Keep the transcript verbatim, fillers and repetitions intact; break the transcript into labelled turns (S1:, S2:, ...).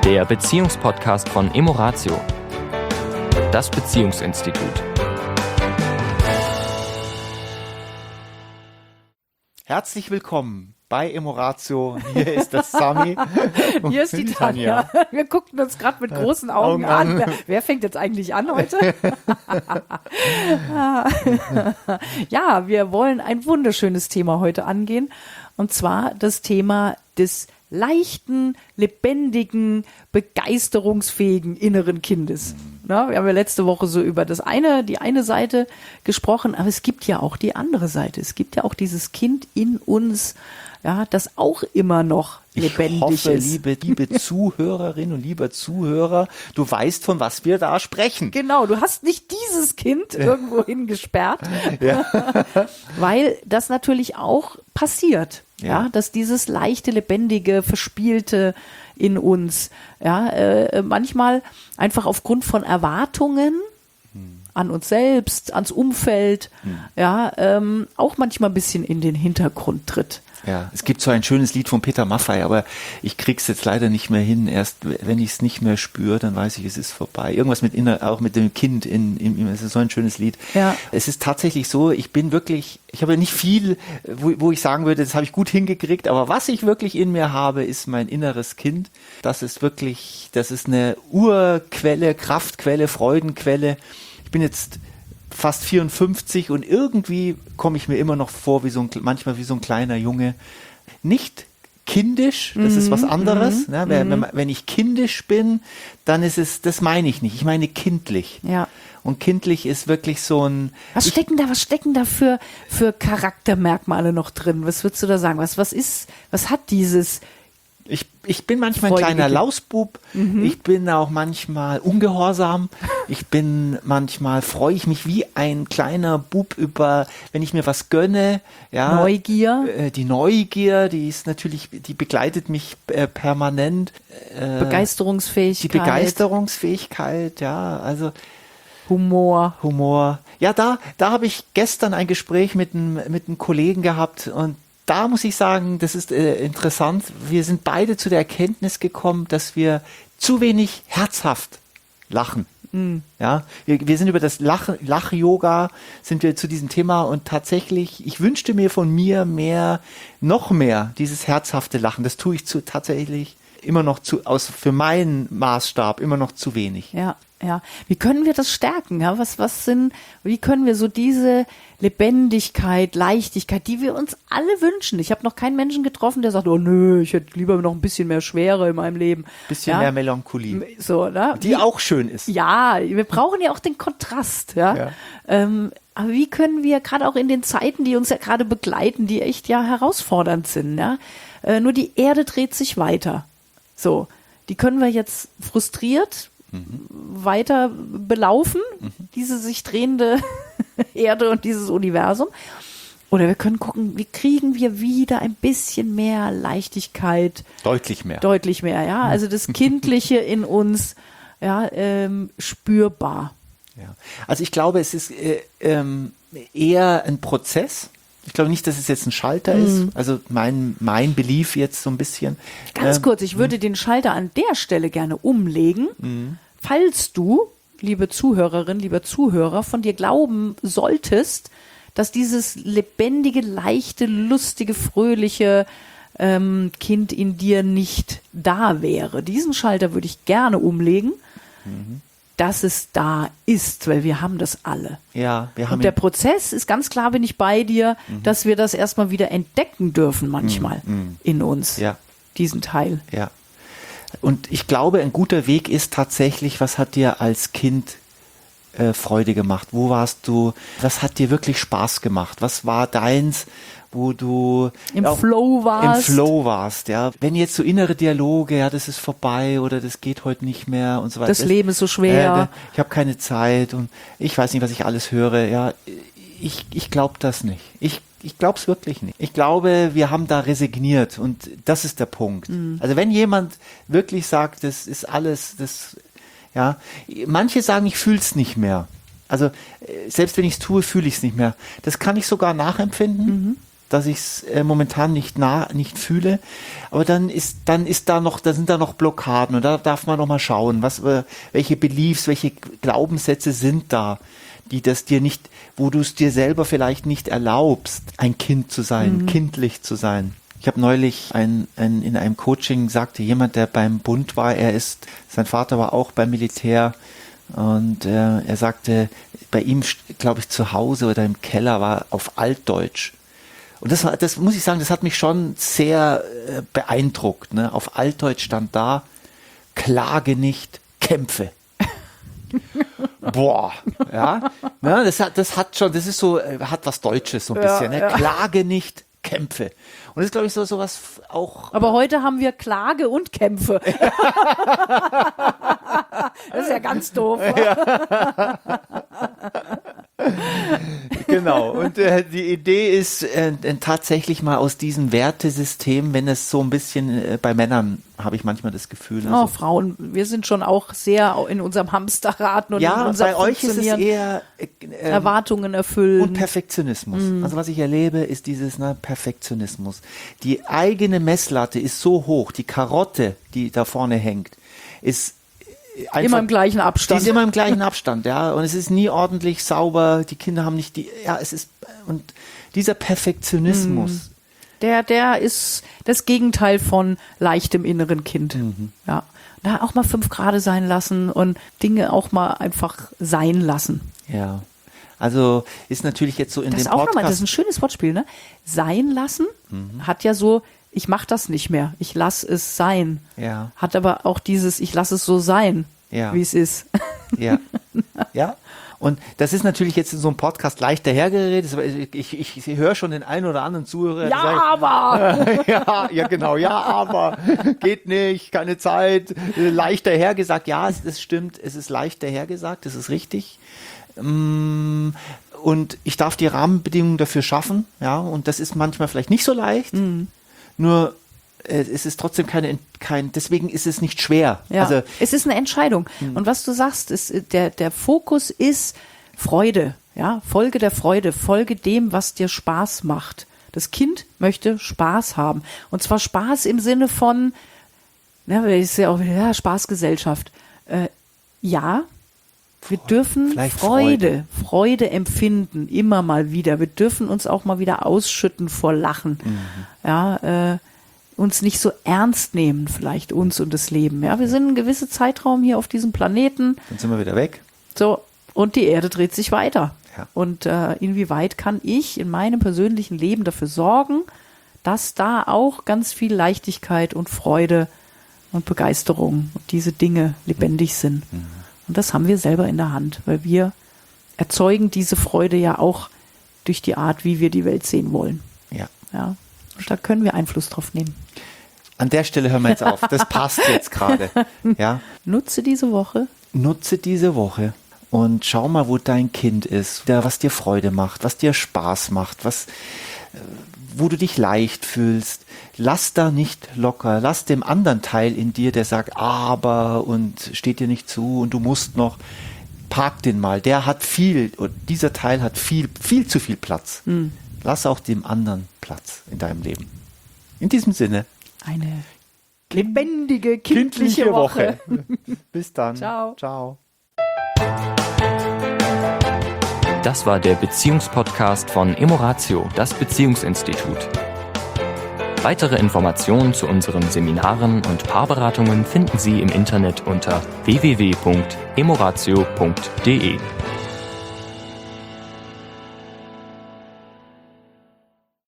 S1: Der Beziehungspodcast von Emoratio, das Beziehungsinstitut.
S2: Herzlich willkommen bei Emoratio. Hier ist das Sami.
S3: Hier ist die Tanja. Tanja. Wir guckten uns gerade mit großen Augen, Augen an. an. Wer, wer fängt jetzt eigentlich an heute? Ja, wir wollen ein wunderschönes Thema heute angehen. Und zwar das Thema des leichten, lebendigen, begeisterungsfähigen inneren Kindes. Na, wir haben ja letzte Woche so über das eine, die eine Seite gesprochen, aber es gibt ja auch die andere Seite. Es gibt ja auch dieses Kind in uns, ja, das auch immer noch lebendig
S2: ich hoffe,
S3: ist.
S2: Liebe, liebe Zuhörerin und lieber Zuhörer, du weißt, von was wir da sprechen.
S3: Genau, du hast nicht dieses Kind irgendwo hingesperrt, ja. Weil das natürlich auch passiert. Ja. ja, dass dieses leichte, lebendige, verspielte in uns, ja, äh, manchmal einfach aufgrund von Erwartungen hm. an uns selbst, ans Umfeld, hm. ja, ähm, auch manchmal ein bisschen in den Hintergrund tritt.
S2: Ja, es gibt so ein schönes Lied von Peter Maffay, aber ich krieg's jetzt leider nicht mehr hin. Erst wenn ich es nicht mehr spüre, dann weiß ich, es ist vorbei. Irgendwas mit inner, auch mit dem Kind in, in, es ist so ein schönes Lied. Ja. Es ist tatsächlich so, ich bin wirklich, ich habe nicht viel, wo, wo ich sagen würde, das habe ich gut hingekriegt, aber was ich wirklich in mir habe, ist mein inneres Kind. Das ist wirklich, das ist eine Urquelle, Kraftquelle, Freudenquelle. Ich bin jetzt fast vierundfünfzig und irgendwie komme ich mir immer noch vor, wie so ein, manchmal wie so ein kleiner Junge. Nicht kindisch, das mhm, ist was anderes. Mhm, ne? wenn, wenn, wenn ich kindisch bin, dann ist es, das meine ich nicht. Ich meine kindlich.
S3: Ja.
S2: Und kindlich ist wirklich so ein...
S3: Was stecken da, was stecken da für, für Charaktermerkmale noch drin? Was würdest du da sagen? Was, was ist, was hat dieses...
S2: Ich, ich bin manchmal ein kleiner Lausbub, mhm. ich bin auch manchmal ungehorsam, ich bin manchmal, freue ich mich wie ein kleiner Bub über, wenn ich mir was gönne. Ja,
S3: Neugier.
S2: Äh, die Neugier, die ist natürlich, die begleitet mich äh, permanent.
S3: Äh, Begeisterungsfähigkeit.
S2: Die Begeisterungsfähigkeit, ja, also...
S3: Humor.
S2: Humor. Ja, da, da habe ich gestern ein Gespräch mit einem, mit einem Kollegen gehabt und da muss ich sagen, das ist äh, interessant. Wir sind beide zu der Erkenntnis gekommen, dass wir zu wenig herzhaft lachen. Mm. Ja, wir, wir sind über das Lach, Lach-Yoga sind wir zu diesem Thema und tatsächlich, ich wünschte mir von mir mehr, noch mehr dieses herzhafte Lachen. Das tue ich zu, tatsächlich immer noch zu, aus, für meinen Maßstab immer noch zu wenig.
S3: Ja. Ja, wie können wir das stärken? Ja, was, was sind, wie können wir so diese Lebendigkeit, Leichtigkeit, die wir uns alle wünschen? Ich habe noch keinen Menschen getroffen, der sagt, oh nö, ich hätte lieber noch ein bisschen mehr Schwere in meinem Leben.
S2: Bisschen
S3: ja?
S2: mehr Melancholie.
S3: So, ne?
S2: Die wie, auch schön ist.
S3: Ja, wir brauchen ja auch den Kontrast, ja. ja. Ähm, aber wie können wir gerade auch in den Zeiten, die uns ja gerade begleiten, die echt ja herausfordernd sind, ja, äh, nur die Erde dreht sich weiter. So, die können wir jetzt frustriert Mhm. weiter belaufen, mhm. diese sich drehende Erde und dieses Universum. Oder wir können gucken, wie kriegen wir wieder ein bisschen mehr Leichtigkeit.
S2: Deutlich mehr.
S3: Deutlich mehr, ja. Also das Kindliche in uns, ja, ähm, spürbar.
S2: Ja. Also ich glaube, es ist äh, ähm, eher ein Prozess. Ich glaube nicht, dass es jetzt ein Schalter mm. ist. Also mein, mein Belief jetzt so ein bisschen.
S3: Ganz
S2: ähm,
S3: kurz, ich würde mm. den Schalter an der Stelle gerne umlegen. Mm. Falls du, liebe Zuhörerin, lieber Zuhörer, von dir glauben solltest, dass dieses lebendige, leichte, lustige, fröhliche ähm, Kind in dir nicht da wäre. Diesen Schalter würde ich gerne umlegen. Mhm. Dass es da ist, weil wir haben das alle.
S2: Ja, wir haben
S3: Und der Prozess ist ganz klar, bin ich bei dir, mhm. dass wir das erstmal wieder entdecken dürfen manchmal mhm. in uns,
S2: ja.
S3: diesen Teil.
S2: Ja. Und ich glaube, ein guter Weg ist tatsächlich, was hat dir als Kind äh, Freude gemacht? Wo warst du? Was hat dir wirklich Spaß gemacht? Was war deins, wo du
S3: im ja, Flow warst.
S2: Im Flow warst, ja. Wenn jetzt so innere Dialoge, ja, das ist vorbei oder das geht heute nicht mehr und so weiter.
S3: Das Leben ist so schwer.
S2: Äh, ich habe keine Zeit und ich weiß nicht, was ich alles höre. Ja, ich, ich glaube das nicht. Ich, ich glaube es wirklich nicht. Ich glaube, wir haben da resigniert und das ist der Punkt. Mhm. Also wenn jemand wirklich sagt, das ist alles, das, ja, manche sagen, ich fühle es nicht mehr. Also selbst wenn ich es tue, fühle ich es nicht mehr. Das kann ich sogar nachempfinden. Mhm. dass ich es äh, momentan nicht nah, nicht fühle. Aber dann ist, dann ist da noch, da sind da noch Blockaden und da darf man noch mal schauen, was, äh, welche Beliefs, welche Glaubenssätze sind da, die das dir nicht, wo du es dir selber vielleicht nicht erlaubst, ein Kind zu sein, mhm. kindlich zu sein. Ich habe neulich ein, ein, in einem Coaching sagte jemand, der beim Bund war, er ist, sein Vater war auch beim Militär und äh, er sagte, bei ihm, glaube ich, zu Hause oder im Keller war auf Altdeutsch. Und das war, das muss ich sagen, das hat mich schon sehr äh, beeindruckt. Ne? Auf Altdeutsch stand da, klage nicht, kämpfe. Boah, ja, ne, das hat, das hat schon, das ist so, hat was Deutsches so ein ja, bisschen, ne? Ja. Klage nicht, kämpfe. Und das ist, glaube ich, so sowas auch.
S3: Aber heute haben wir Klage und Kämpfe. Das ist ja ganz doof. Ja.
S2: Genau. Und äh, die Idee ist äh, tatsächlich mal aus diesem Wertesystem, wenn es so ein bisschen äh, bei Männern, habe ich manchmal das Gefühl.
S3: Also, oh, Frauen, wir sind schon auch sehr in unserem Hamsterrad und
S2: ja,
S3: in unserem
S2: bei euch ist es eher äh, äh,
S3: Erwartungen erfüllen.
S2: Und Perfektionismus. Mm. Also was ich erlebe, ist dieses ne, Perfektionismus. Die eigene Messlatte ist so hoch, die Karotte, die da vorne hängt, ist einfach,
S3: immer im gleichen Abstand.
S2: Die ist immer im gleichen Abstand, ja. Und es ist nie ordentlich sauber. Die Kinder haben nicht die, ja, es ist, und dieser Perfektionismus.
S3: Mm. Der, der ist das Gegenteil von leichtem inneren Kind. Mhm. Ja. Da auch mal fünf Grade sein lassen und Dinge auch mal einfach sein lassen.
S2: Ja. Also ist natürlich jetzt so in
S3: das
S2: dem
S3: auch
S2: Podcast.
S3: Nochmal, das ist ein schönes Wortspiel, ne? Sein lassen mhm. hat ja so, ich mache das nicht mehr, ich lasse es sein.
S2: Ja.
S3: Hat aber auch dieses, ich lasse es so sein,
S2: ja.
S3: wie es ist.
S2: Ja. Ja. Und das ist natürlich jetzt in so einem Podcast leicht dahergeredet. Ich, ich, ich höre schon den einen oder anderen Zuhörer.
S3: Ja,
S2: sagen,
S3: aber!
S2: ja, ja, genau. Ja, aber. Geht nicht, keine Zeit. Leicht dahergesagt. Ja, es, es stimmt. Es ist leicht dahergesagt. Das ist richtig. Und ich darf die Rahmenbedingungen dafür schaffen. Ja, und das ist manchmal vielleicht nicht so leicht. Mhm. Nur es ist trotzdem keine, kein, deswegen ist es nicht schwer.
S3: Ja,
S2: also,
S3: es ist eine Entscheidung. Hm. Und was du sagst, ist, der, der Fokus ist Freude. Ja, Folge der Freude, folge dem, was dir Spaß macht. Das Kind möchte Spaß haben. Und zwar Spaß im Sinne von, ja, ist ja auch ja, Spaßgesellschaft. Äh, ja, wir dürfen Freude, Freude, Freude empfinden, immer mal wieder. Wir dürfen uns auch mal wieder ausschütten vor Lachen. Mhm. Ja, äh, uns nicht so ernst nehmen, vielleicht uns und das Leben. Ja, wir sind einen gewissen Zeitraum hier auf diesem Planeten.
S2: Dann sind wir wieder weg.
S3: So, und die Erde dreht sich weiter.
S2: Ja.
S3: Und äh, inwieweit kann ich in meinem persönlichen Leben dafür sorgen, dass da auch ganz viel Leichtigkeit und Freude und Begeisterung und diese Dinge lebendig sind. Mhm. Und das haben wir selber in der Hand, weil wir erzeugen diese Freude ja auch durch die Art, wie wir die Welt sehen wollen.
S2: Ja.
S3: Ja. Und da können wir Einfluss drauf nehmen.
S2: An der Stelle hören wir jetzt auf. Das passt jetzt gerade. Ja.
S3: Nutze diese Woche.
S2: Nutze diese Woche und schau mal, wo dein Kind ist, was dir Freude macht, was dir Spaß macht, was, wo du dich leicht fühlst. Lass da nicht locker. Lass dem anderen Teil in dir, der sagt, aber und steht dir nicht zu und du musst noch. Park den mal. Der hat viel, und dieser Teil hat viel, viel zu viel Platz. Mhm. Lass auch dem anderen Platz in deinem Leben. In diesem Sinne.
S3: Eine lebendige, kindliche, kindliche Woche.
S2: Woche. Bis dann.
S3: Ciao.
S2: Ciao.
S1: Das war der Beziehungspodcast von Emoratio, das Beziehungsinstitut. Weitere Informationen zu unseren Seminaren und Paarberatungen finden Sie im Internet unter w w w punkt emoratio punkt d e.